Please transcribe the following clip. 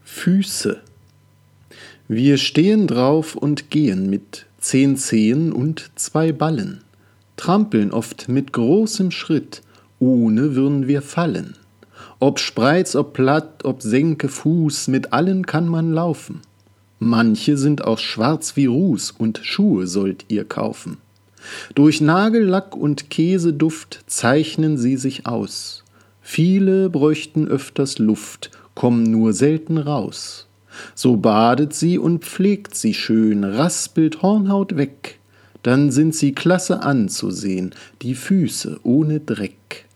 Füße. Wir stehen drauf und gehen mit 10 Zehen und 2 Ballen, trampeln oft mit großem Schritt, ohne würden wir fallen. Ob Spreiz, ob Platt, ob Senke, Fuß, mit allen kann man laufen. Manche sind auch schwarz wie Ruß und Schuhe sollt ihr kaufen. Durch Nagellack und Käseduft zeichnen sie sich aus. Viele bräuchten öfters Luft, kommen nur selten raus. So badet sie und pflegt sie schön, raspelt Hornhaut weg. Dann sind sie klasse anzusehen, die Füße ohne Dreck.